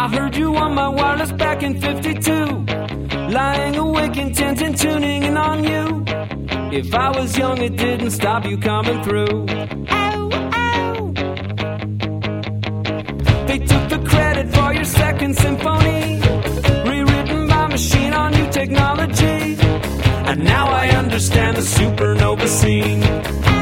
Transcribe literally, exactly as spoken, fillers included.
I heard you on my wireless back in fifty-two, lying awake intent and tuning in on you. If I was young, it didn't stop you coming through. Ow, ow. They took the credit for your second symphony, rewritten by machine on new technology. And now I understand the supernova scene.